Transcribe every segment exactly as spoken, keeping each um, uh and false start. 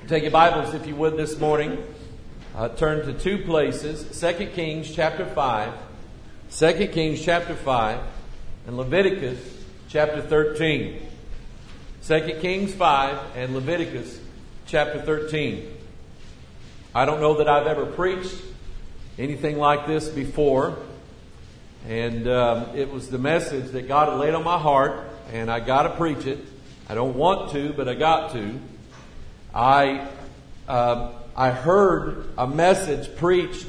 Take your Bibles, if you would, this morning. Uh, turn to two places. Second Kings chapter five. Second Kings chapter five. And Leviticus chapter thirteen. Second Kings five and Leviticus chapter thirteen. I don't know that I've ever preached anything like this before. And um, it was the message that God had laid on my heart. And I got to preach it. I don't want to, but I got to. I uh, I heard a message preached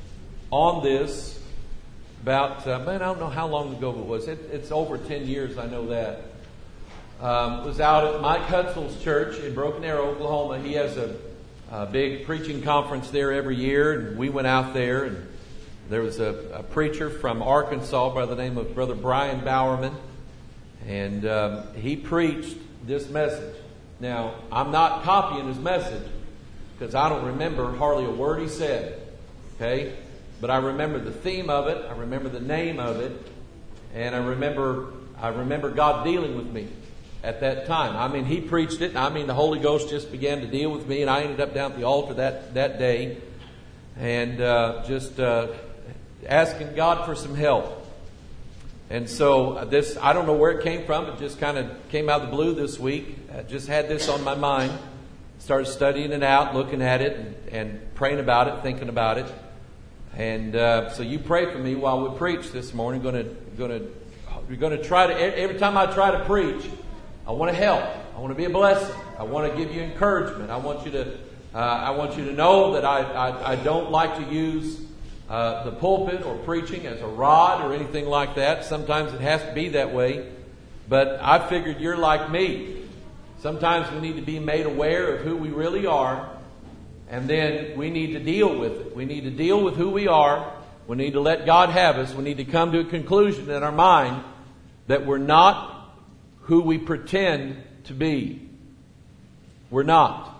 on this about, uh, man, I don't know how long ago it was. It, it's over ten years, I know that. Um, it was out at Mike Hutzel's church in Broken Arrow, Oklahoma. He has a, a big preaching conference there every year, and we went out there, and there was a, a preacher from Arkansas by the name of Brother Brian Bowerman, and um, he preached this message. Now, I'm not copying his message because I don't remember hardly a word he said, okay? But I remember the theme of it, I remember the name of it, and I remember I remember God dealing with me at that time. I mean, he preached it, and I mean, the Holy Ghost just began to deal with me, and I ended up down at the altar that, that day and uh, just uh, asking God for some help. And so this, I don't know where it came from. It just kind of came out of the blue this week. I just had this on my mind. Started studying it out, looking at it, and, and praying about it, thinking about it. And uh, so you pray for me while we preach this morning. Going to, going to, we're going to try to. Every time I try to preach, I want to help. I want to be a blessing. I want to give you encouragement. I want you to. Uh, I want you to know that I, I, I don't like to use Uh, the pulpit or preaching as a rod or anything like that. Sometimes it has to be that way. But I figured you're like me. Sometimes we need to be made aware of who we really are. And then we need to deal with it. We need to deal with who we are. We need to let God have us. We need to come to a conclusion in our mind that we're not who we pretend to be. We're not.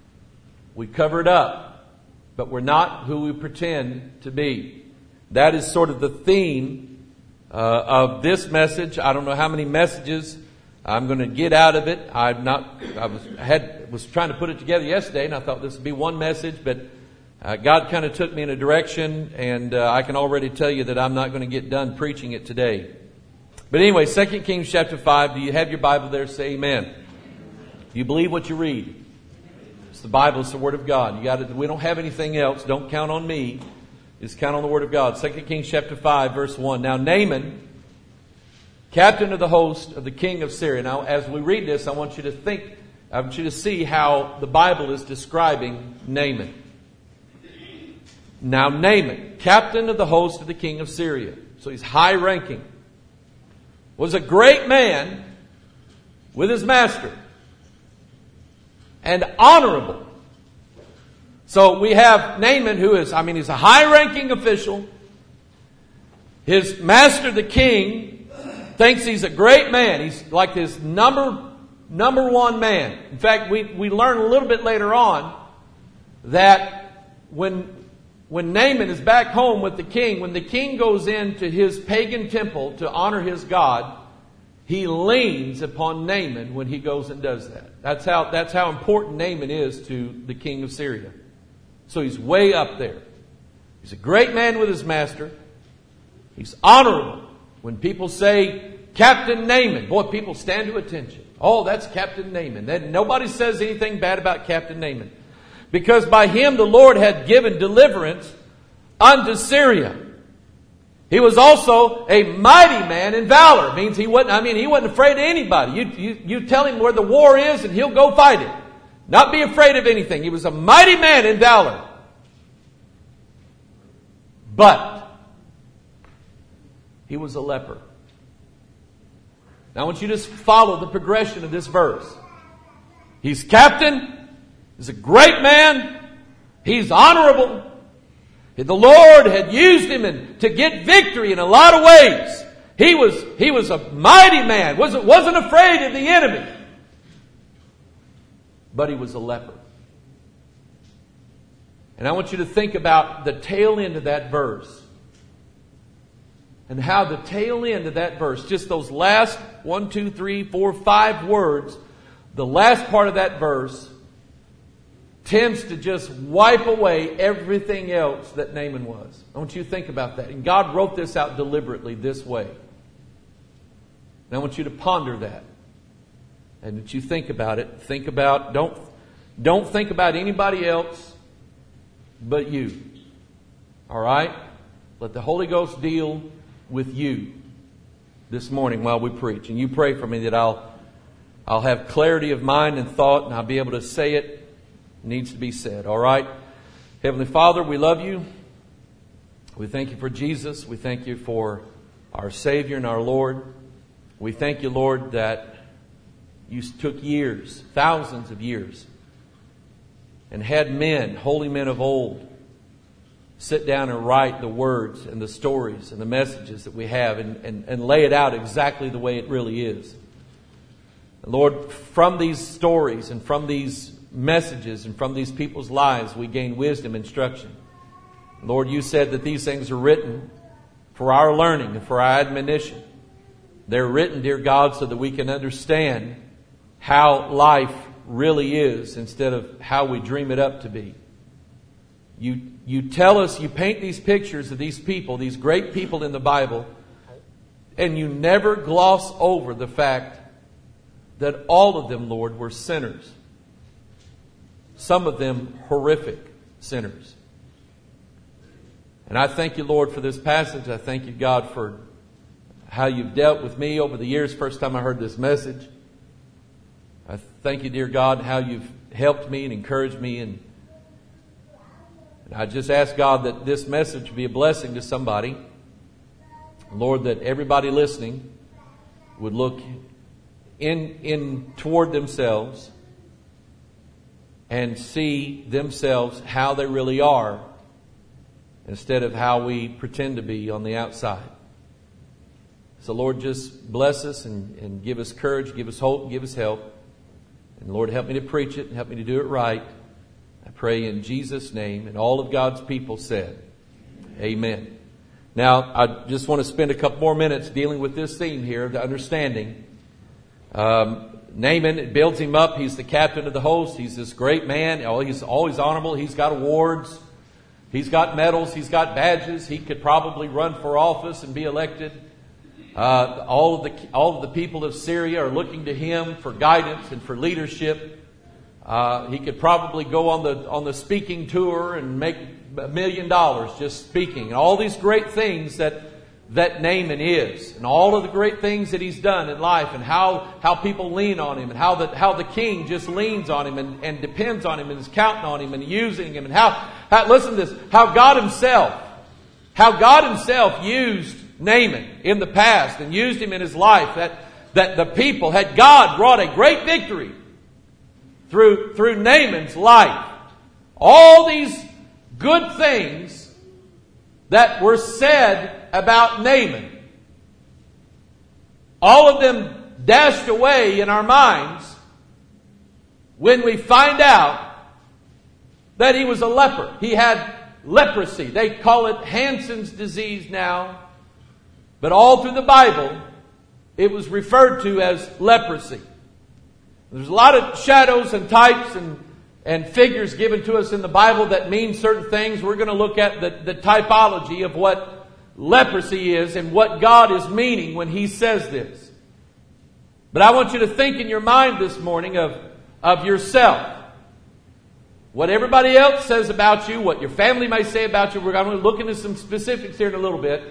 We cover it up. But we're not who we pretend to be. That is sort of the theme uh, of this message. I don't know how many messages I'm going to get out of it. I'm not. I was had was trying to put it together yesterday, and I thought this would be one message, but uh, God kind of took me in a direction, and uh, I can already tell you that I'm not going to get done preaching it today. But anyway, Second Kings chapter five. Do you have your Bible there? Say amen. Do you believe what you read? The Bible is the Word of God. You got to, we don't have anything else. Don't count on me. Just count on the Word of God. Second Kings chapter five, verse one. Now Naaman, captain of the host of the king of Syria. Now, as we read this, I want you to think, I want you to see how the Bible is describing Naaman. Now Naaman, captain of the host of the king of Syria. So he's high ranking. Was a great man with his master. And honorable. So we have Naaman, who is, I mean, he's a high-ranking official. His master, the king, thinks he's a great man. He's like his number, number one man. In fact, we, we learn a little bit later on that when, when Naaman is back home with the king, when the king goes into his pagan temple to honor his God, he leans upon Naaman when he goes and does that. That's how, that's how important Naaman is to the king of Syria. So he's way up there. He's a great man with his master. He's honorable. When people say, Captain Naaman, boy, people stand to attention. Oh, that's Captain Naaman. Then nobody says anything bad about Captain Naaman. Because by him the Lord had given deliverance unto Syria. He was also a mighty man in valor. It means he wasn't, I mean, he wasn't afraid of anybody. You, you, you tell him where the war is and he'll go fight it. Not be afraid of anything. He was a mighty man in valor. But he was a leper. Now I want you to just follow the progression of this verse. He's captain. He's a great man. He's honorable. The Lord had used him in, to get victory in a lot of ways. He was, he was a mighty man. Wasn't, wasn't afraid of the enemy. But he was a leper. And I want you to think about the tail end of that verse. And how the tail end of that verse, just those last one, two, three, four, five words, the last part of that verse tends to just wipe away everything else that Naaman was. I want you to think about that. And God wrote this out deliberately this way. And I want you to ponder that. And that you think about it. Think about, don't, don't think about anybody else but you. All right? Let the Holy Ghost deal with you this morning while we preach. And you pray for me that I'll, I'll have clarity of mind and thought, and I'll be able to say it. It needs to be said. All right? Heavenly Father, we love you. We thank you for Jesus. We thank you for our Savior and our Lord. We thank you, Lord, that you took years, thousands of years, and had men, holy men of old, sit down and write the words and the stories and the messages that we have and, and, and lay it out exactly the way it really is. And Lord, from these stories and from these messages and from these people's lives, we gain wisdom, instruction. Lord, you said that these things are written for our learning and for our admonition. They're written, dear God, so that we can understand how life really is instead of how we dream it up to be. You, you tell us, you paint these pictures of these people, these great people in the Bible, and you never gloss over the fact that all of them, Lord, were sinners. Some of them horrific sinners. And I thank you, Lord, for this passage. I thank you, God, for how you've dealt with me over the years. First time I heard this message. I thank you, dear God, how you've helped me and encouraged me. And, and I just ask, God, that this message be a blessing to somebody. Lord, that everybody listening would look in, in toward themselves and see themselves how they really are instead of how we pretend to be on the outside. So, Lord, just bless us and, and give us courage, give us hope, give us help. And, Lord, help me to preach it and help me to do it right. I pray in Jesus' name. And all of God's people said, amen. Now, I just want to spend a couple more minutes dealing with this theme here, the understanding. Um, Naaman, it builds him up. He's the captain of the host. He's this great man. Oh, he's always honorable. He's got awards. He's got medals. He's got badges. He could probably run for office and be elected. Uh, all of the all of the people of Syria are looking to him for guidance and for leadership. Uh, he could probably go on the on the speaking tour and make a million dollars just speaking. And all these great things that that Naaman is, and all of the great things that he's done in life, and how how people lean on him, and how the how the king just leans on him and, and depends on him and is counting on him and using him, and how, how listen to this, how God himself, how God himself used Naaman in the past and used him in his life, that, that the people had God wrought a great victory through, through Naaman's life. All these good things that were said about Naaman, all of them dashed away in our minds when we find out that he was a leper. He had leprosy. They call it Hansen's disease now. But all through the Bible, it was referred to as leprosy. There's a lot of shadows and types and, and figures given to us in the Bible that mean certain things. We're going to look at the, the typology of what leprosy is and what God is meaning when He says this. But I want you to think in your mind this morning of, of yourself. What everybody else says about you, what your family may say about you. We're going to look into some specifics here in a little bit.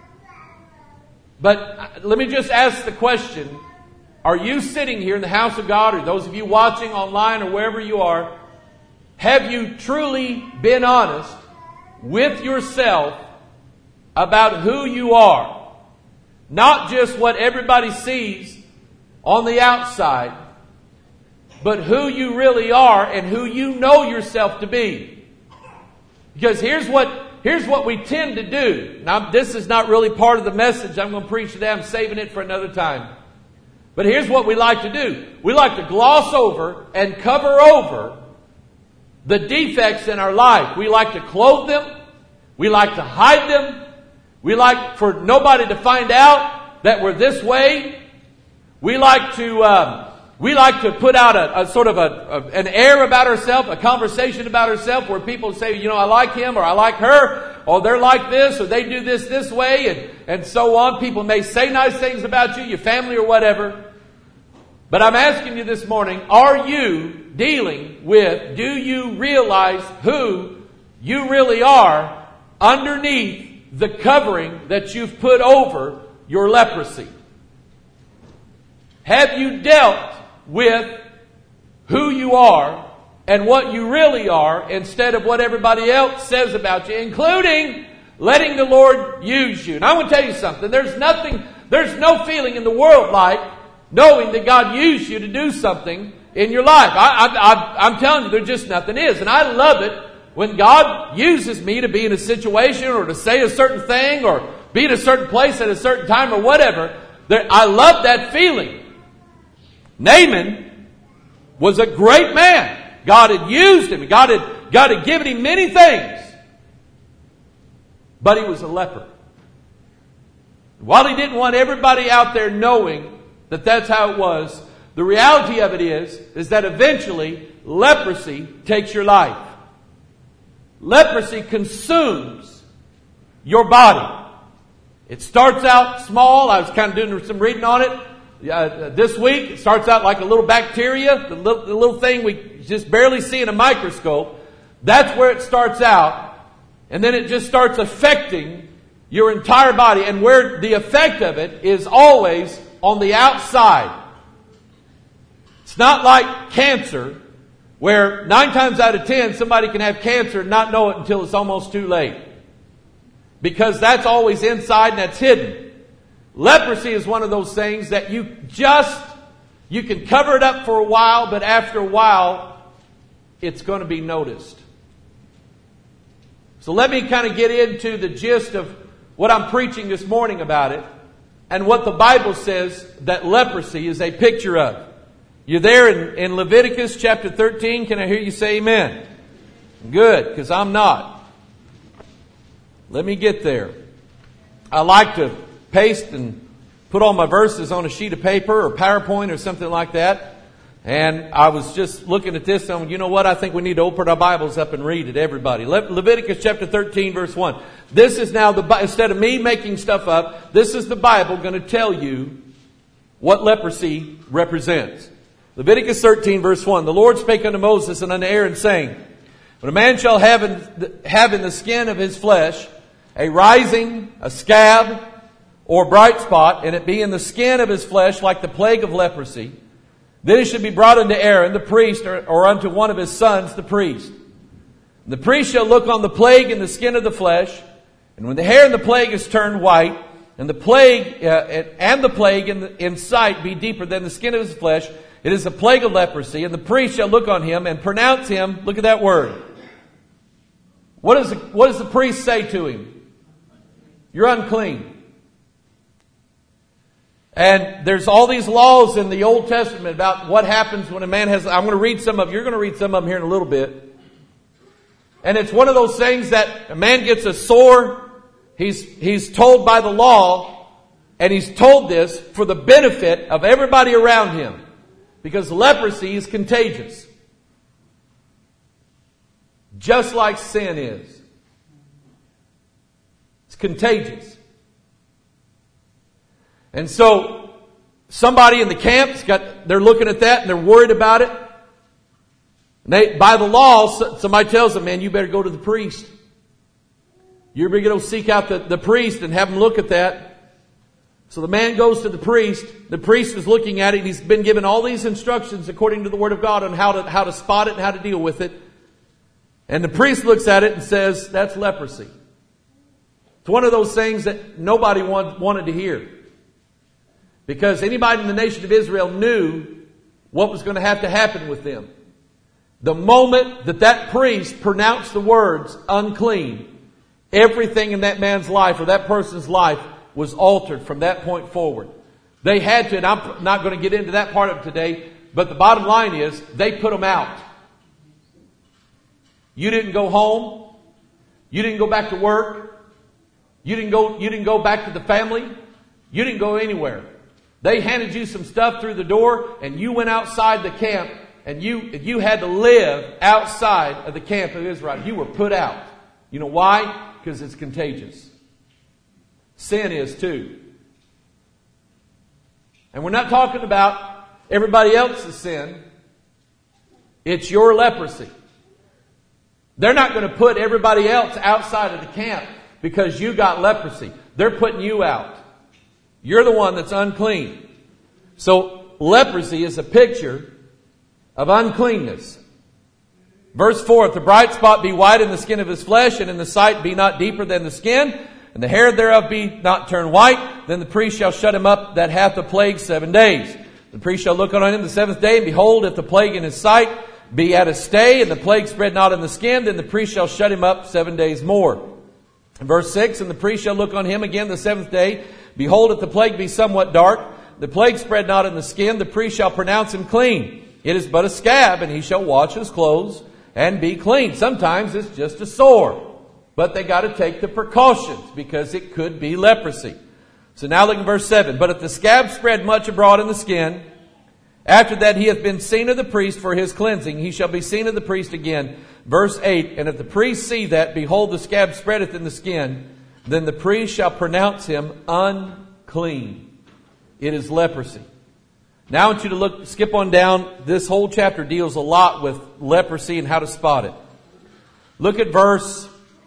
But let me just ask the question, are you sitting here in the house of God, or those of you watching online or wherever you are, have you truly been honest with yourself about who you are? Not just what everybody sees on the outside, but who you really are and who you know yourself to be. Because here's what Here's what we tend to do. Now, this is not really part of the message I'm going to preach today. I'm saving it for another time. But here's what we like to do. We like to gloss over and cover over the defects in our life. We like to clothe them. We like to hide them. We like for nobody to find out that we're this way. We like to um, We like to put out a, a sort of a, a an air about ourselves, a conversation about ourselves where people say, you know, I like him or I like her, or they're like this or they do this this way, and, and so on. People may say nice things about you, your family or whatever. But I'm asking you this morning, are you dealing with, do you realize who you really are underneath the covering that you've put over your leprosy? Have you dealt with who you are and what you really are instead of what everybody else says about you, including letting the Lord use you? And I want to tell you something. There's nothing, there's no feeling in the world like knowing that God used you to do something in your life. I, I, I, I'm telling you, there just nothing is. And I love it when God uses me to be in a situation or to say a certain thing or be in a certain place at a certain time or whatever. There, I love that feeling. Naaman was a great man. God had used him. God had, God had given him many things. But he was a leper. While he didn't want everybody out there knowing that that's how it was, the reality of it is, is that eventually leprosy takes your life. Leprosy consumes your body. It starts out small. I was kind of doing some reading on it. Uh, this week, it starts out like a little bacteria, the little, the little thing we just barely see in a microscope. That's where it starts out. And then it just starts affecting your entire body. And where the effect of it is always on the outside. It's not like cancer, where nine times out of ten, somebody can have cancer and not know it until it's almost too late. Because that's always inside and that's hidden. Leprosy is one of those things that you just, you can cover it up for a while, but after a while, it's going to be noticed. So let me kind of get into the gist of what I'm preaching this morning about it and what the Bible says that leprosy is a picture of. You're there in, in Leviticus chapter thirteen. Can I hear you say amen? Good, because I'm not. Let me get there. I like to paste and put all my verses on a sheet of paper or PowerPoint or something like that. And I was just looking at this and you know what? I think we need to open our Bibles up and read it, everybody. Le- Leviticus chapter thirteen verse one. This is now the, instead of me making stuff up, this is the Bible going to tell you what leprosy represents. Leviticus thirteen verse one. The Lord spake unto Moses and unto Aaron, saying, when a man shall have in, the, have in the skin of his flesh a rising, a scab, or bright spot, and it be in the skin of his flesh like the plague of leprosy, then it should be brought unto Aaron the priest, or, or unto one of his sons the priest. And the priest shall look on the plague in the skin of the flesh, and when the hair in the plague is turned white, and the plague uh, and the plague in, the, in sight be deeper than the skin of his flesh, it is a plague of leprosy. And the priest shall look on him and pronounce him. Look at that word. What does the, what does the priest say to him? You're unclean. And there's all these laws in the Old Testament about what happens when a man has... I'm going to read some of... You're going to read some of them here in a little bit. And it's one of those things that a man gets a sore. He's, he's told by the law. And he's told this for the benefit of everybody around him. Because leprosy is contagious. Just like sin is. It's contagious. And so, somebody in the camp's got, they're looking at that and they're worried about it. And they, by the law, somebody tells them, man, you better go to the priest. You're going to go seek out the, the priest and have him look at that. So the man goes to the priest. The priest is looking at it and he's been given all these instructions according to the Word of God on how to, how to spot it and how to deal with it. And the priest looks at it and says, that's leprosy. It's one of those things that nobody want, wanted to hear. Because anybody in the nation of Israel knew what was going to have to happen with them. The moment that that priest pronounced the words unclean, everything in that man's life or that person's life was altered from that point forward. They had to, and I'm not going to get into that part of it today, but the bottom line is they put them out. You didn't go home. You didn't go back to work. You didn't go, you didn't go back to the family. You didn't go anywhere. They handed you some stuff through the door and you went outside the camp and you, you had to live outside of the camp of Israel. You were put out. You know why? Because it's contagious. Sin is too. And we're not talking about everybody else's sin. It's your leprosy. They're not going to put everybody else outside of the camp because you got leprosy. They're putting you out. You're the one that's unclean. So leprosy is a picture of uncleanness. Verse four, if the bright spot be white in the skin of his flesh, and in the sight be not deeper than the skin, and the hair thereof be not turned white, then the priest shall shut him up that hath the plague seven days. The priest shall look on him the seventh day, and behold, if the plague in his sight be at a stay, and the plague spread not in the skin, then the priest shall shut him up seven days more. Verse six, and the priest shall look on him again the seventh day. Behold, if the plague be somewhat dark, the plague spread not in the skin, the priest shall pronounce him clean. It is but a scab, and he shall wash his clothes and be clean. Sometimes it's just a sore, but they got to take the precautions because it could be leprosy. So now look at verse seven. But if the scab spread much abroad in the skin, after that he hath been seen of the priest for his cleansing, he shall be seen of the priest again. Verse eight, and if the priest see that, behold, the scab spreadeth in the skin, then the priest shall pronounce him unclean. It is leprosy. Now I want you to look, skip on down. This whole chapter deals a lot with leprosy and how to spot it. Look at verse,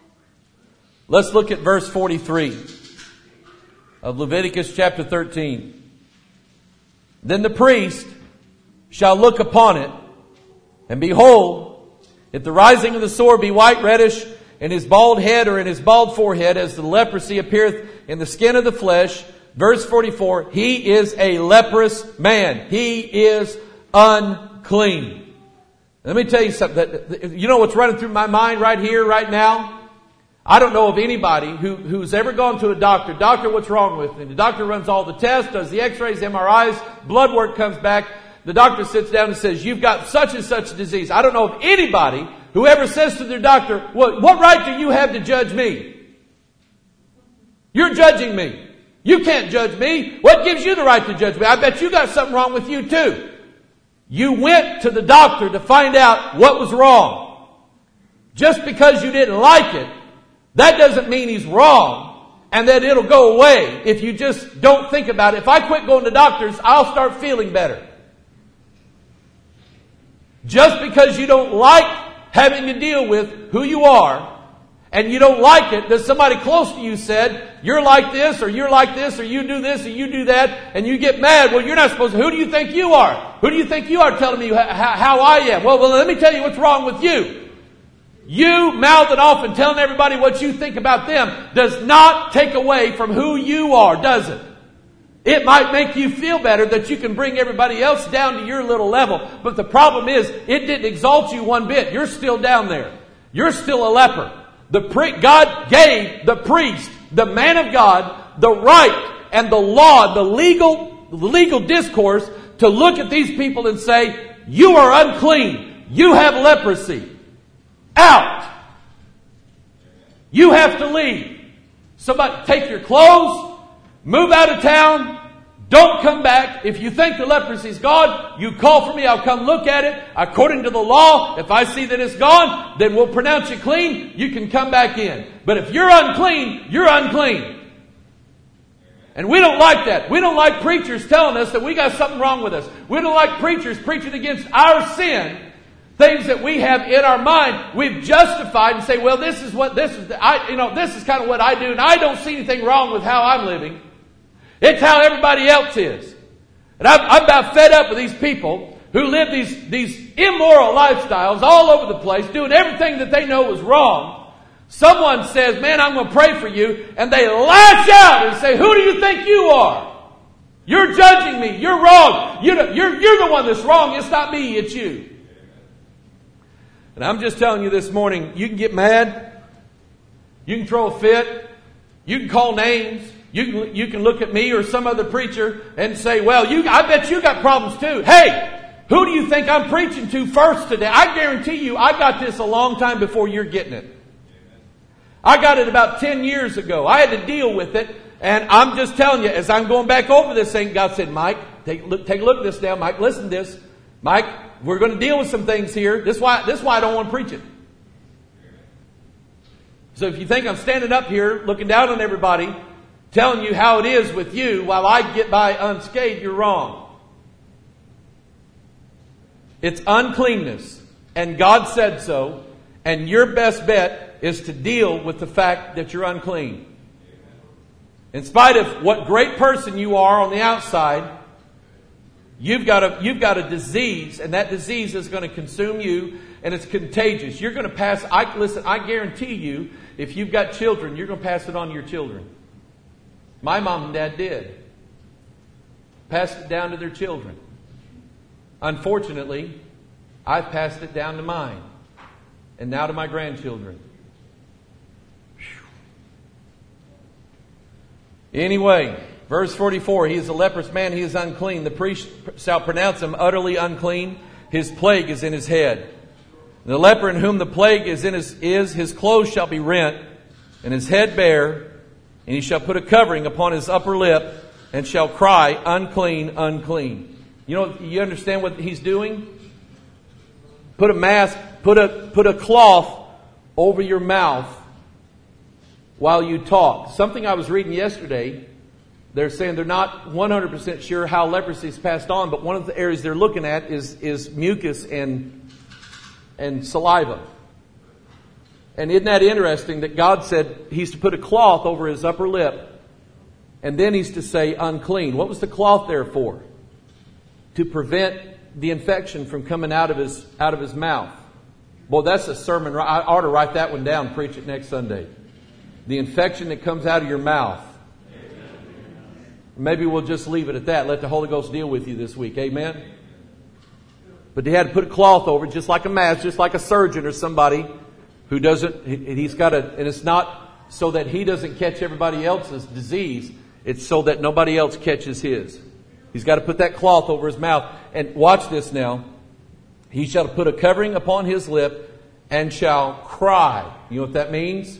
let's look at verse forty-three of Leviticus chapter thirteen. Then the priest shall look upon it, and behold, if the rising of the sore be white, reddish, in his bald head or in his bald forehead, as the leprosy appeareth in the skin of the flesh. Verse forty-four, he is a leprous man. He is unclean. Let me tell you something. You know what's running through my mind right here, right now? I don't know of anybody who, who's ever gone to a doctor. Doctor, what's wrong with me? The doctor runs all the tests, does the x-rays, M R Is, blood work comes back. The doctor sits down and says, you've got such and such disease. I don't know of anybody who ever says to their doctor, well, what right do you have to judge me? You're judging me. You can't judge me. What gives you the right to judge me? I bet you got something wrong with you too. You went to the doctor to find out what was wrong. Just because you didn't like it, that doesn't mean he's wrong and that it'll go away if you just don't think about it. If I quit going to doctors, I'll start feeling better. Just because you don't like having to deal with who you are, and you don't like it, that somebody close to you said, you're like this, or you're like this, or you do this, or you do that, and you get mad. Well, you're not supposed to. Who do you think you are? Who do you think you are telling me how, how I am? Well, well, let me tell you what's wrong with you. You mouthing off and telling everybody what you think about them does not take away from who you are, does it? It might make you feel better that you can bring everybody else down to your little level. But the problem is, it didn't exalt you one bit. You're still down there. You're still a leper. The pri- God gave the priest, the man of God, the right and the law, the legal, the legal discourse to look at these people and say, you are unclean. You have leprosy. Out. You have to leave. Somebody take your clothes, move out of town, don't come back. If you think the leprosy is gone, you call for me. I'll come look at it. According to the law, if I see that it's gone, then we'll pronounce you clean. You can come back in. But if you're unclean, you're unclean. And we don't like that. We don't like preachers telling us that we got something wrong with us. We don't like preachers preaching against our sin, things that we have in our mind. We've justified and say, well, this is what this is. I, you know, this is kind of what I do, and I don't see anything wrong with how I'm living. It's how everybody else is. And I'm, I'm about fed up with these people who live these, these immoral lifestyles all over the place, doing everything that they know is wrong. Someone says, man, I'm going to pray for you. And they lash out and say, who do you think you are? You're judging me. You're wrong. You're, you're, you're the one that's wrong. It's not me. It's you. And I'm just telling you this morning, you can get mad. You can throw a fit. You can call names. You can, you can look at me or some other preacher and say, well, you, I bet you got problems too. Hey, who do you think I'm preaching to first today? I guarantee you I got this a long time before you're getting it. I got it about ten years ago. I had to deal with it. And I'm just telling you, as I'm going back over this thing, God said, Mike, take, look, take a look at this now. Mike, listen to this. Mike, we're going to deal with some things here. This is why, this is why I don't want to preach it. So if you think I'm standing up here looking down on everybody, telling you how it is with you while I get by unscathed, you're wrong. It's uncleanness. And God said so. And your best bet is to deal with the fact that you're unclean. In spite of what great person you are on the outside, you've got a, you've got a disease, and that disease is going to consume you, and it's contagious. You're going to pass, I, listen, I guarantee you, if you've got children, you're going to pass it on to your children. My mom and dad did. Passed it down to their children. Unfortunately, I've passed it down to mine, and now to my grandchildren. Anyway, verse forty-four, he is a leprous man, he is unclean. The priest shall pronounce him utterly unclean. His plague is in his head. The leper in whom the plague is in his, is, his clothes shall be rent, and his head bare, and he shall put a covering upon his upper lip, and shall cry, unclean, unclean. You know, you understand what he's doing? Put a mask, put a, put a cloth over your mouth while you talk. Something I was reading yesterday, they're saying they're not one hundred percent sure how leprosy is passed on, but one of the areas they're looking at is, is mucus and, and saliva. And isn't that interesting that God said he's to put a cloth over his upper lip, and then he's to say unclean. What was the cloth there for? To prevent the infection from coming out of his, out of his mouth. Boy, that's a sermon. I ought to write that one down and preach it next Sunday. The infection that comes out of your mouth. Maybe we'll just leave it at that. Let the Holy Ghost deal with you this week. Amen? But they had to put a cloth over it, just like a mask, just like a surgeon or somebody who doesn't, he's got a, and it's not so that he doesn't catch everybody else's disease. It's so that nobody else catches his. He's got to put that cloth over his mouth. And watch this now. He shall put a covering upon his lip and shall cry. You know what that means?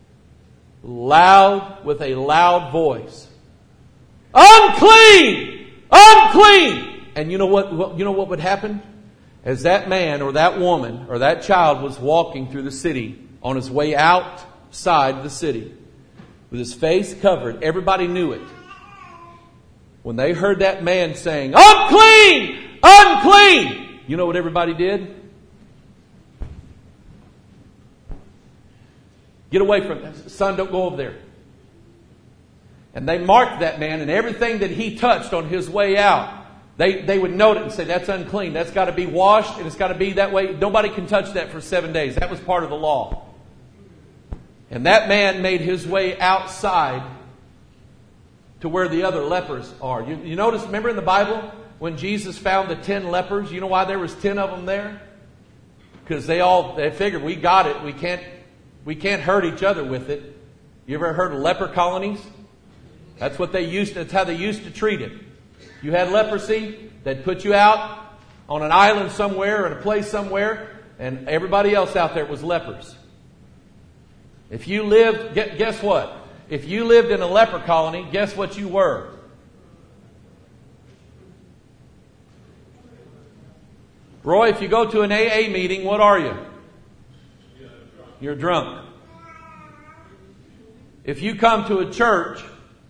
Loud, with a loud voice. Unclean! Unclean! And you know what, you know what would happen? As that man or that woman or that child was walking through the city on his way outside the city with his face covered, everybody knew it. When they heard that man saying, unclean! Unclean! You know what everybody did? Get away from it. Son, don't go over there. And they marked that man, and everything that he touched on his way out, they, they would note it and say, that's unclean. That's got to be washed, and it's got to be that way. Nobody can touch that for seven days. That was part of the law. And that man made his way outside to where the other lepers are. You, you notice, remember in the Bible, when Jesus found the ten lepers, you know why there was ten of them there? Because they all, they figured, we got it. We can't, we can't hurt each other with it. You ever heard of leper colonies? That's what they used to, that's how they used to treat it. You had leprosy, they'd put you out on an island somewhere or in a place somewhere, and everybody else out there was lepers. If you lived, guess what? If you lived in a leper colony, guess what you were? Roy, if you go to an A A meeting, what are you? You're drunk. If you come to a church,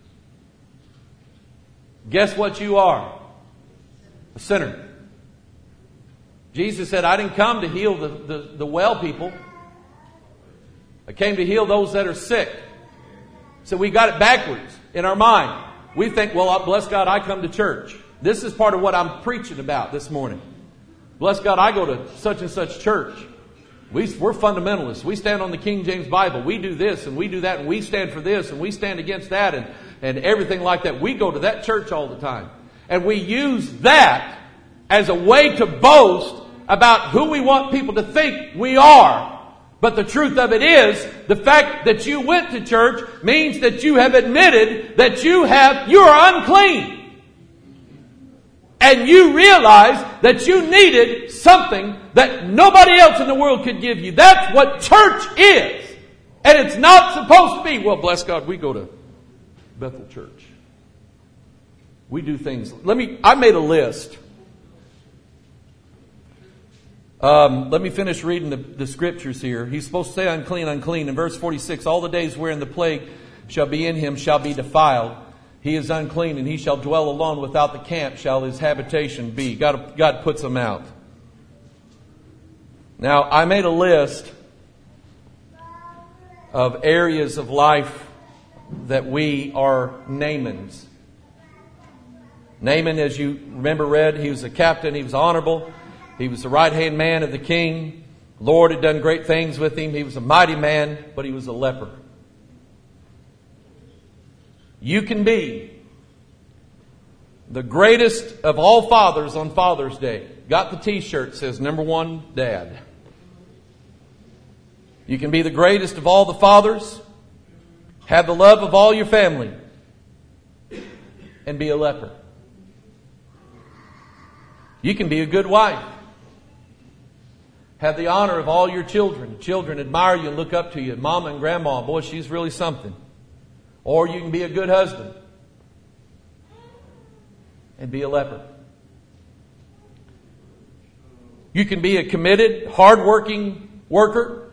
guess what you are? A sinner. Jesus said, I didn't come to heal the, the, the well people. I came to heal those that are sick. So we got it backwards in our mind. We think, well, bless God, I come to church. This is part of what I'm preaching about this morning. Bless God, I go to such and such church. We, we're fundamentalists. We stand on the King James Bible. We do this and we do that and we stand for this and we stand against that and, and everything like that. We go to that church all the time. And we use that as a way to boast about who we want people to think we are. But the truth of it is, the fact that you went to church means that you have admitted that you have, you are unclean. And you realize that you needed something that nobody else in the world could give you. That's what church is. And it's not supposed to be, well, bless God, we go to Bethel Church. We do things. Let me, I made a list. Um, let me finish reading the, the scriptures here. He's supposed to say unclean, unclean. In verse forty-six, all the days wherein the plague shall be in him shall be defiled. He is unclean, and he shall dwell alone without the camp shall his habitation be. God, God puts them out. Now, I made a list of areas of life that we are Naamans. Naaman, as you remember read, he was a captain, he was honorable. He was the right-hand man of the king. The Lord had done great things with him. He was a mighty man, but he was a leper. You can be the greatest of all fathers on Father's Day. Got the t-shirt that says number one dad. You can be the greatest of all the fathers, have the love of all your family, and be a leper. You can be a good wife. Have the honor of all your children. Children admire you and look up to you. Mama and grandma, boy, she's really something. Or you can be a good husband and be a leper. You can be a committed, hardworking worker.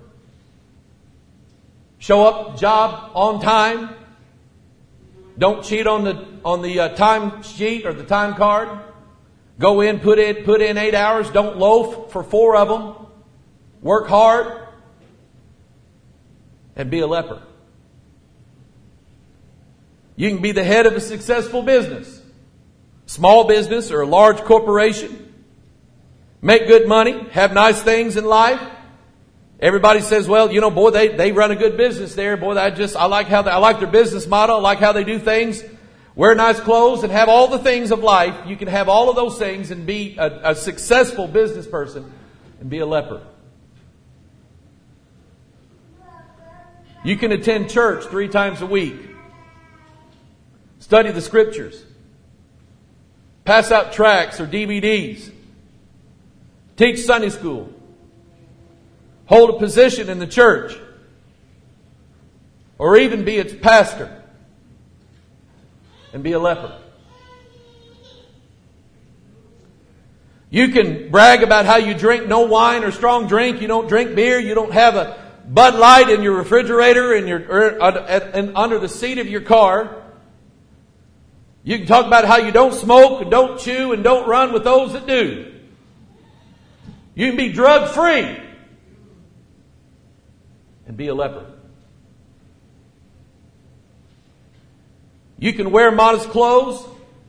Show up job on time. Don't cheat on the on the uh, time sheet or the time card. Go in, put in, put in eight hours. Don't loaf for four of them. Work hard and be a leper. You can be the head of a successful business, small business or a large corporation. Make good money, have nice things in life. Everybody says, well, you know, boy, they, they run a good business there. Boy, I just, I like how they, I like their business model. I like how they do things. Wear nice clothes and have all the things of life. You can have all of those things and be a, a successful business person and be a leper. You can attend church three times a week. Study the scriptures. Pass out tracts or D V Ds. Teach Sunday school. Hold a position in the church. Or even be its pastor. And be a leper. You can brag about how you drink no wine or strong drink. You don't drink beer. You don't have a Bud Light in your refrigerator and your or, and under the seat of your car. You can talk about how you don't smoke and don't chew and don't run with those that do. You can be drug free and be a leper. You can wear modest clothes,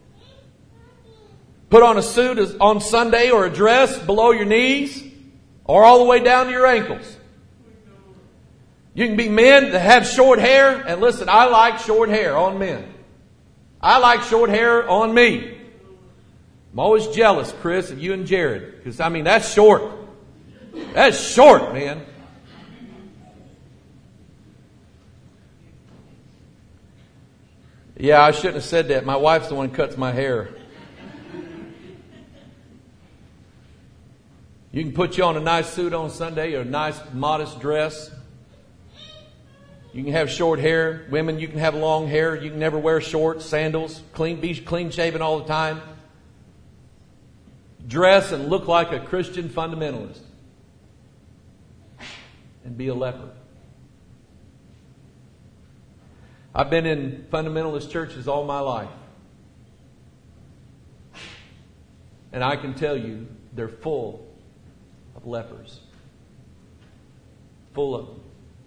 put on a suit on Sunday or a dress below your knees or all the way down to your ankles. You can be men that have short hair. And listen, I like short hair on men. I like short hair on me. I'm always jealous, Chris, of you and Jared. Because, I mean, that's short. That's short, man. Yeah, I shouldn't have said that. My wife's the one who cuts my hair. You can put you on a nice suit on Sunday or a nice modest dress. You can have short hair. Women, you can have long hair. You can never wear shorts, sandals, clean, be clean shaven all the time. Dress and look like a Christian fundamentalist. And be a leper. I've been in fundamentalist churches all my life. And I can tell you, they're full of lepers. Full of them.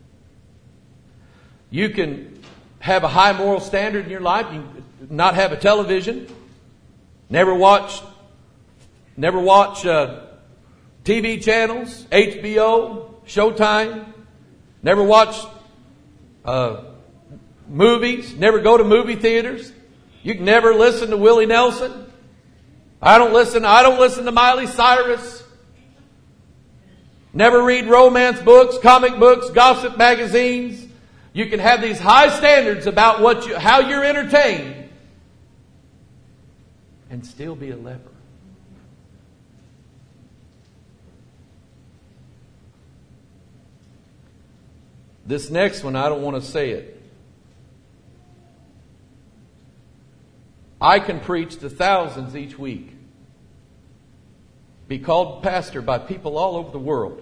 You can have a high moral standard in your life. You can not have a television. Never watch, never watch uh, T V channels, H B O, Showtime. Never watch uh, movies. Never go to movie theaters. You can never listen to Willie Nelson. I don't listen. I don't listen to Miley Cyrus. Never read romance books, comic books, gossip magazines. You can have these high standards about what you, how you're entertained, and still be a leper. This next one, I don't want to say it. I can preach to thousands each week. Be called pastor by people all over the world.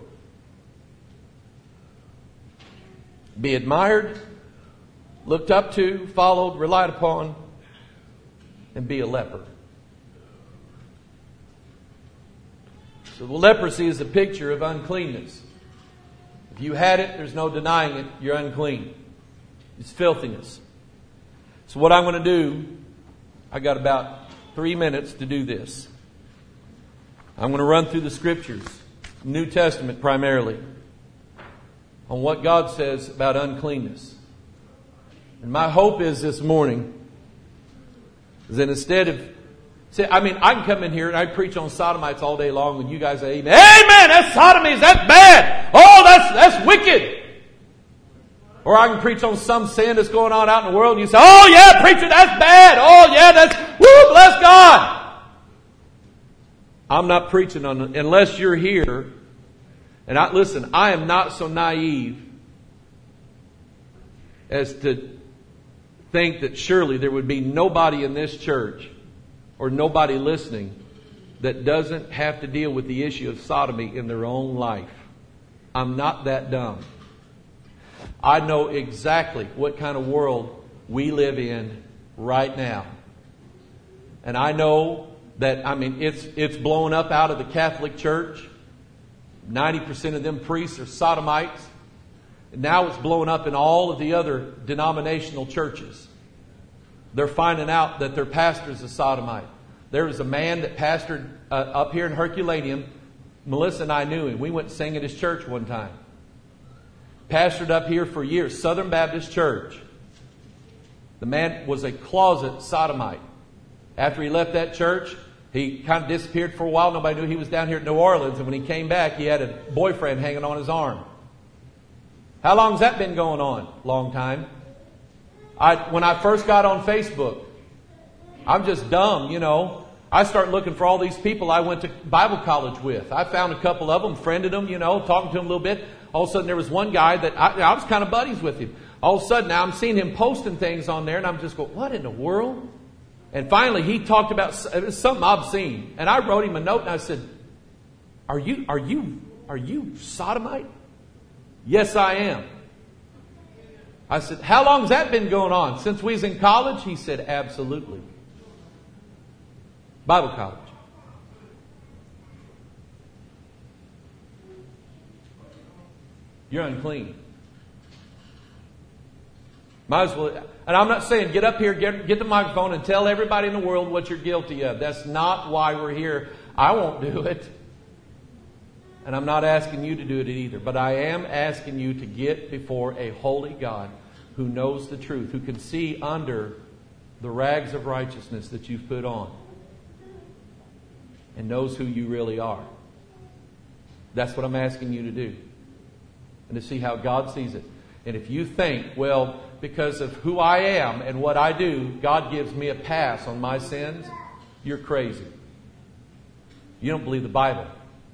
Be admired, looked up to, followed, relied upon, and be a leper. So the leprosy is a picture of uncleanness. If you had it, there's no denying it, you're unclean. It's filthiness. So what I'm going to do, I got about three minutes to do this. I'm going to run through the Scriptures, New Testament primarily, on what God says about uncleanness. And my hope is this morning is that instead of, see, I mean, I can come in here and I preach on sodomites all day long and you guys say, amen. Amen, that's sodomies, that's bad. Oh, that's, that's wicked. Or I can preach on some sin that's going on out in the world and you say, oh yeah, preacher, that's bad. Oh yeah, that's, woo, bless God. I'm not preaching on, unless you're here. And I, listen, I am not so naive as to think that surely there would be nobody in this church or nobody listening that doesn't have to deal with the issue of sodomy in their own life. I'm not that dumb. I know exactly what kind of world we live in right now. And I know that, I mean, it's it's blown up out of the Catholic Church. ninety percent of them priests are sodomites. And now it's blown up in all of the other denominational churches. They're finding out that their pastor's a sodomite. There was a man that pastored uh, up here in Herculaneum. Melissa and I knew him. We went and sang at his church one time. Pastored up here for years, Southern Baptist Church. The man was a closet sodomite. After he left that church, he kind of disappeared for a while. Nobody knew he was down here at New Orleans. And when he came back, he had a boyfriend hanging on his arm. How long has that been going on? Long time. I, when I first got on Facebook, I'm just dumb, you know. I start looking for all these people I went to Bible college with. I found a couple of them, friended them, you know, talking to them a little bit. All of a sudden there was one guy that I, I was kind of buddies with him. All of a sudden now I'm seeing him posting things on there and I'm just going, what in the world? And finally he talked about something obscene. And I wrote him a note and I said, Are you, are you, are you sodomite? Yes, I am. I said, how long has that been going on? Since we was in college? He said, absolutely. Bible college. You're unclean. Might as well, and I'm not saying get up here, get, get the microphone and tell everybody in the world what you're guilty of. That's not why we're here. I won't do it. And I'm not asking you to do it either. But I am asking you to get before a holy God who knows the truth, who can see under the rags of righteousness that you've put on and knows who you really are. That's what I'm asking you to do. And to see how God sees it. And if you think, well, because of who I am and what I do, God gives me a pass on my sins, you're crazy. You don't believe the Bible.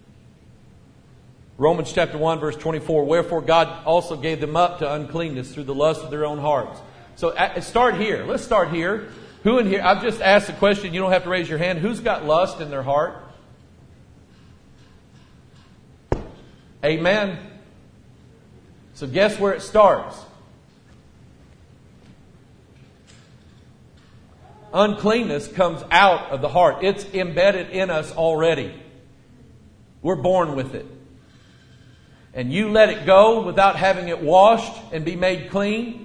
Romans chapter one verse twenty-four, wherefore God also gave them up to uncleanness through the lust of their own hearts. So uh, start here. Let's start here. Who in here, I've just asked the question, you don't have to raise your hand. Who's got lust in their heart? Amen. So guess where it starts? Uncleanness comes out of the heart. It's embedded in us already. We're born with it. And you let it go without having it washed and be made clean,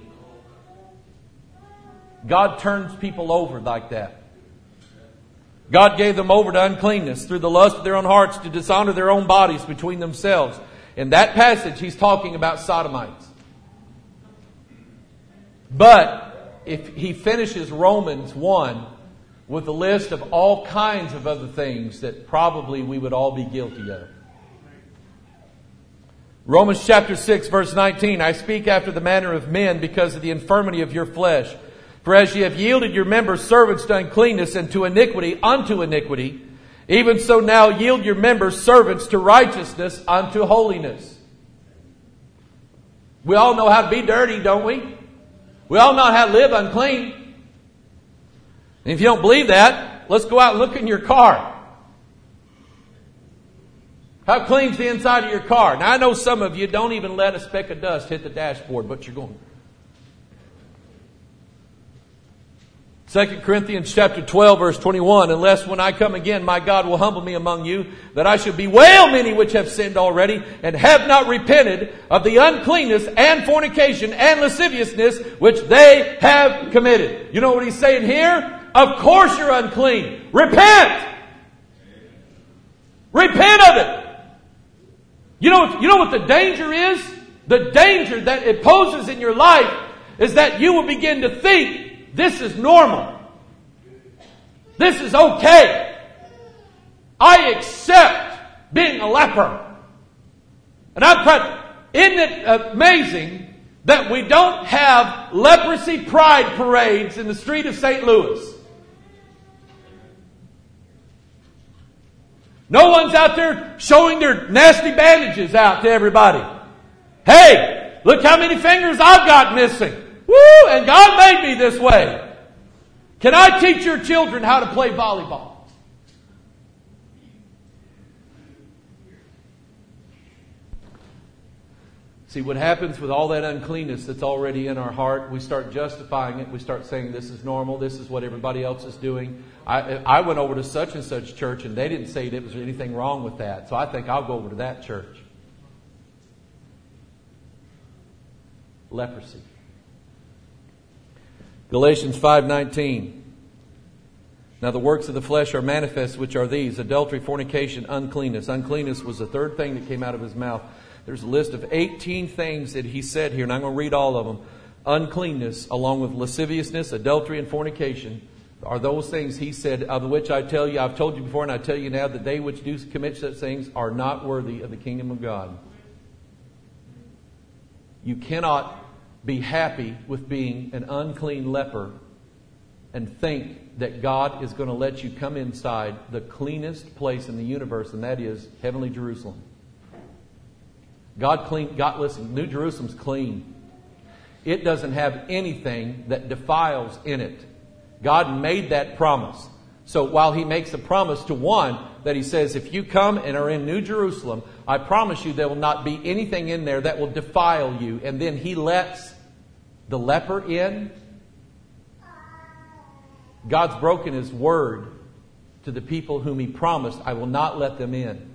God turns people over like that. God gave them over to uncleanness through the lust of their own hearts to dishonor their own bodies between themselves. In that passage, he's talking about sodomites. But if he finishes Romans one with a list of all kinds of other things that probably we would all be guilty of. Romans chapter six verse nineteen, I speak after the manner of men because of the infirmity of your flesh. For as ye have yielded your members servants to uncleanness and to iniquity unto iniquity, even so now yield your members servants to righteousness unto holiness. We all know how to be dirty, don't we? We all know how to live unclean. And if you don't believe that, let's go out and look in your car. How clean's the inside of your car? Now I know some of you don't even let a speck of dust hit the dashboard, but you're going. Second Corinthians chapter twelve, verse twenty-one, unless when I come again, my God will humble me among you, that I should bewail many which have sinned already, and have not repented of the uncleanness and fornication and lasciviousness which they have committed. You know what he's saying here? Of course you're unclean. Repent! Repent of it! You know, you know what the danger is? The danger that it poses in your life is that you will begin to think, this is normal. This is okay. I accept being a leper. And I'm proud. Isn't it amazing that we don't have leprosy pride parades in the street of Saint Louis? No one's out there showing their nasty bandages out to everybody. Hey, look how many fingers I've got missing. Woo! And God made me this way. Can I teach your children how to play volleyball? See, what happens with all that uncleanness that's already in our heart, we start justifying it. We start saying this is normal. This is what everybody else is doing. I, I went over to such and such church and they didn't say there was anything wrong with that. So I think I'll go over to that church. Leprosy. Galatians five nineteen. Now the works of the flesh are manifest, which are these: adultery, fornication, uncleanness. Uncleanness was the third thing that came out of his mouth. There's a list of eighteen things that he said here, and I'm going to read all of them. Uncleanness, along with lasciviousness, adultery, and fornication, are those things he said, of which I tell you, I've told you before, and I tell you now, that they which do commit such things are not worthy of the kingdom of God. You cannot be happy with being an unclean leper and think that God is going to let you come inside the cleanest place in the universe, and that is heavenly Jerusalem. God clean. God, listen, New Jerusalem's clean. It doesn't have anything that defiles in it. God made that promise. So while He makes a promise to one that He says, if you come and are in New Jerusalem, I promise you there will not be anything in there that will defile you. And then He lets the leper in. God's broken His word to the people whom He promised, I will not let them in.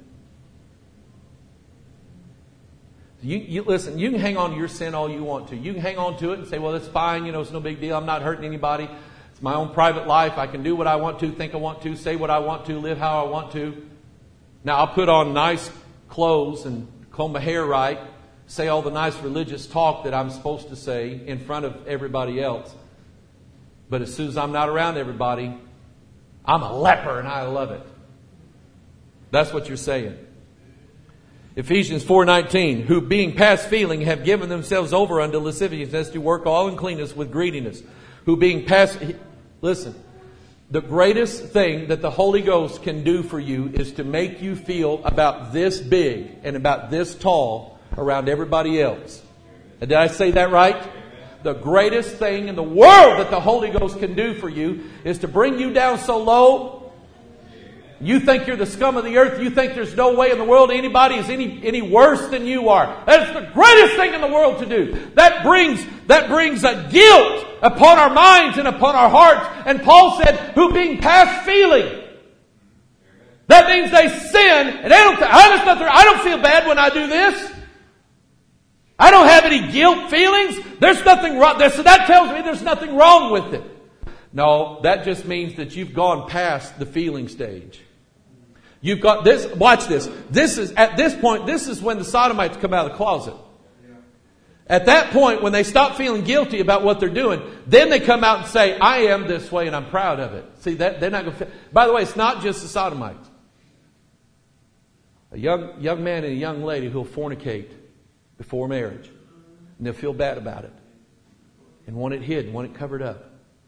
You, you listen, you can hang on to your sin all you want to. You can hang on to it and say, well, it's fine, you know, it's no big deal. I'm not hurting anybody. It's my own private life. I can do what I want to, think I want to, say what I want to, live how I want to. Now, I'll put on nice clothes and comb my hair right, say all the nice religious talk that I'm supposed to say in front of everybody else. But as soon as I'm not around everybody, I'm a leper and I love it. That's what you're saying. Ephesians four nineteen, who being past feeling have given themselves over unto lasciviousness to work all uncleanness with greediness. Who being past... Listen, the greatest thing that the Holy Ghost can do for you is to make you feel about this big and about this tall around everybody else. Did I say that right? The greatest thing in the world that the Holy Ghost can do for you is to bring you down so low. You think you're the scum of the earth. You think there's no way in the world anybody is any, any worse than you are. That is the greatest thing in the world to do. That brings, that brings a guilt upon our minds and upon our hearts. And Paul said, who being past feeling. That means they sin. And they don't, I, just nothing, I don't feel bad when I do this. I don't have any guilt feelings. There's nothing wrong. So that tells me there's nothing wrong with it. No, that just means that you've gone past the feeling stage. You've got this, watch this. This is, at this point, this is when the sodomites come out of the closet. At that point, when they stop feeling guilty about what they're doing, then they come out and say, I am this way and I'm proud of it. See, that they're not going to. By the way, it's not just the sodomites. A young, young man and a young lady who'll fornicate before marriage. And they'll feel bad about it. And want it hid, want it covered up.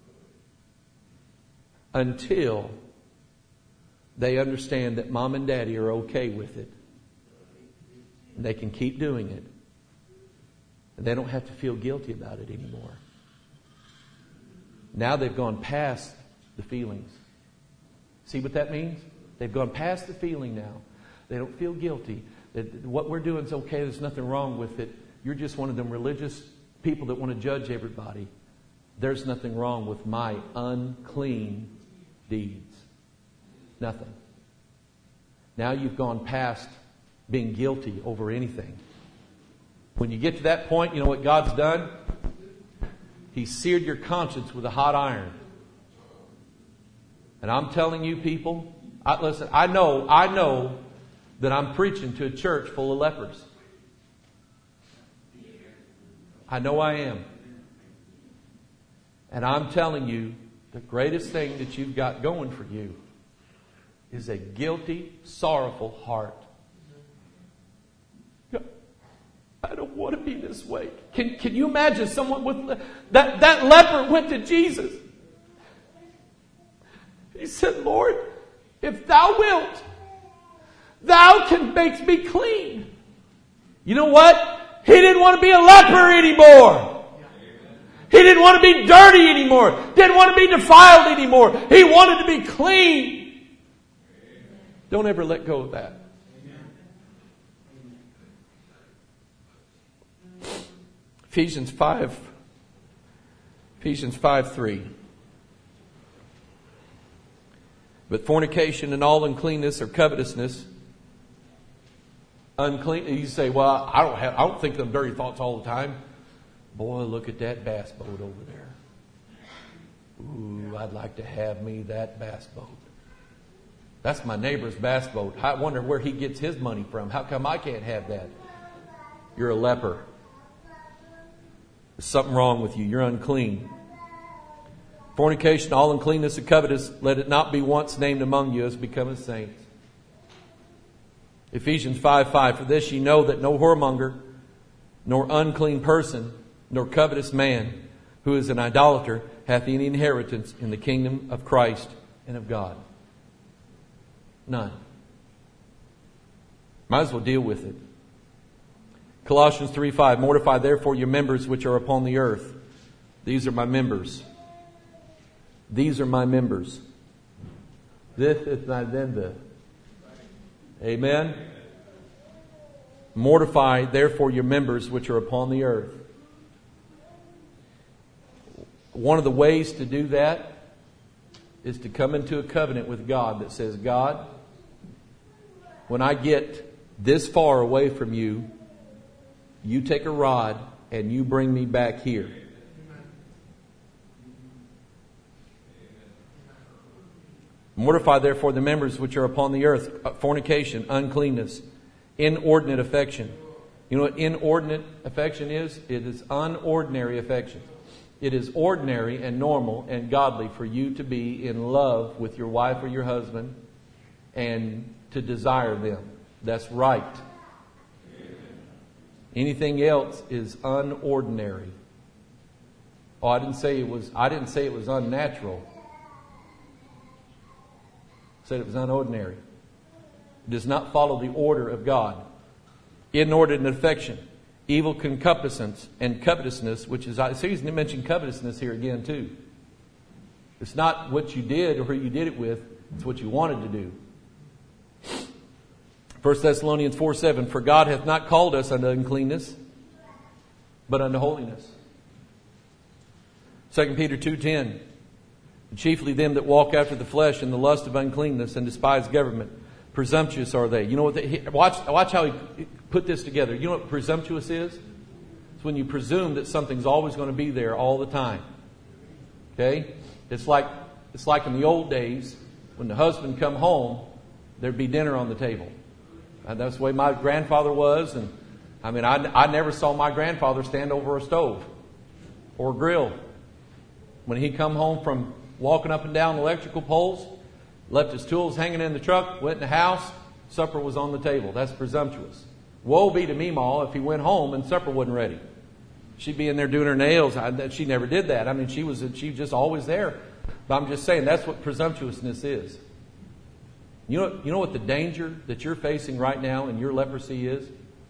Until they understand that mom and daddy are okay with it. And they can keep doing it. And they don't have to feel guilty about it anymore. Now they've gone past the feelings. See what that means? They've gone past the feeling now. They don't feel guilty. That what we're doing is okay. There's nothing wrong with it. You're just one of them religious people that want to judge everybody. There's nothing wrong with my unclean deeds. Nothing. Now you've gone past being guilty over anything. When you get to that point, you know what God's done? He seared your conscience with a hot iron. And I'm telling you people, I, listen, I know, I know that I'm preaching to a church full of lepers. I know I am. And I'm telling you, the greatest thing that you've got going for you is a guilty, sorrowful heart. I don't want to be this way. Can, can you imagine someone with that, that leper went to Jesus. He said, Lord, if thou wilt, thou can make me clean. You know what? He didn't want to be a leper anymore. He didn't want to be dirty anymore. Didn't want to be defiled anymore. He wanted to be clean. Don't ever let go of that. Ephesians five, Ephesians five three. But fornication and all uncleanness or covetousness, unclean. You say, well, I don't have, I don't think of them dirty thoughts all the time. Boy, look at that bass boat over there. Ooh, I'd like to have me that bass boat. That's my neighbor's bass boat. I wonder where he gets his money from. How come I can't have that? You're a leper. There's something wrong with you. You're unclean. Fornication, all uncleanness and covetous, let it not be once named among you as becometh saints. Ephesians five five. For this ye know that no whoremonger, nor unclean person, nor covetous man, who is an idolater, hath any inheritance in the kingdom of Christ and of God. None. Might as well deal with it. Colossians three five. Mortify therefore your members which are upon the earth. These are my members. These are my members. This is my member. Amen. Mortify therefore your members which are upon the earth. One of the ways to do that is to come into a covenant with God that says, God, when I get this far away from you, you take a rod and you bring me back here. Mortify therefore the members which are upon the earth, fornication, uncleanness, inordinate affection. You know what inordinate affection is? It is unordinary affection. It is ordinary and normal and godly for you to be in love with your wife or your husband and to desire them. That's right. Anything else is unordinary. Oh, I didn't say it was I didn't say it was unnatural. I said it was unordinary. It does not follow the order of God. Inordinate affection, evil concupiscence, and covetousness, which is, I see he's mentioned covetousness here again too. It's not what you did or who you did it with, it's what you wanted to do. First Thessalonians four seven, for God hath not called us unto uncleanness, but unto holiness. Second Peter two ten, chiefly them that walk after the flesh in the lust of uncleanness and despise government. Presumptuous are they. You know what? They, watch, watch how he put this together. You know what presumptuous is? It's when you presume that something's always going to be there all the time. Okay? It's like it's like in the old days when the husband come home, there'd be dinner on the table. And that's the way my grandfather was. And I mean, I, I never saw my grandfather stand over a stove or a grill. When he come home from walking up and down electrical poles, left his tools hanging in the truck, went in the house, supper was on the table. That's presumptuous. Woe be to Meemaw if he went home and supper wasn't ready. She'd be in there doing her nails. I, she never did that. I mean, she was she was just always there. But I'm just saying that's what presumptuousness is. You know, you know what the danger that you're facing right now in your leprosy is?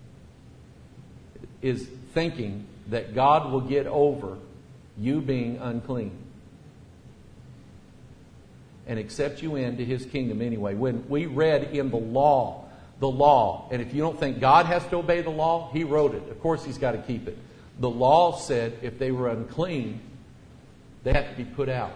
Is thinking that God will get over you being unclean. and accept you into His kingdom anyway. When we read in the law, the law, and if you don't think God has to obey the law, He wrote it. Of course He's got to keep it. The law said if they were unclean, they had to be put out.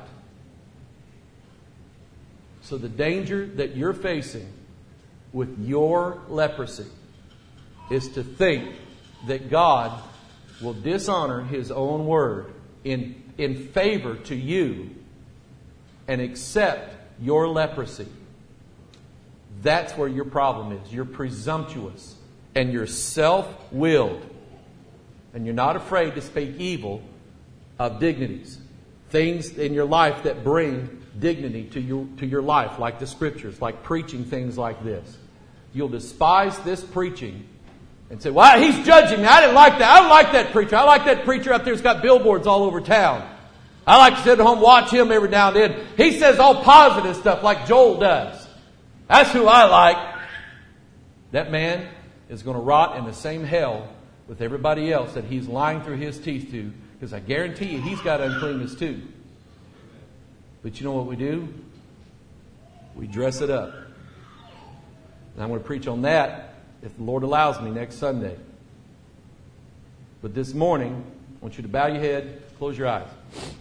So the danger that you're facing with your leprosy is to think that God will dishonor His own word in, in favor to you and accept your leprosy. That's where your problem is. You're presumptuous and you're self-willed. And you're not afraid to speak evil of dignities. Things in your life that bring dignity to your, to your life, like the Scriptures, like preaching things like this. You'll despise this preaching and say, well, he's judging me. I didn't like that. I don't like that preacher. I like that preacher up there who's got billboards all over town. I like to sit at home and watch him every now and then. He says all positive stuff like Joel does. That's who I like. That man is going to rot in the same hell with everybody else that he's lying through his teeth to, because I guarantee you he's got uncleanness too. But you know what we do? We dress it up. And I'm going to preach on that, if the Lord allows me, next Sunday. But this morning, I want you to bow your head, close your eyes.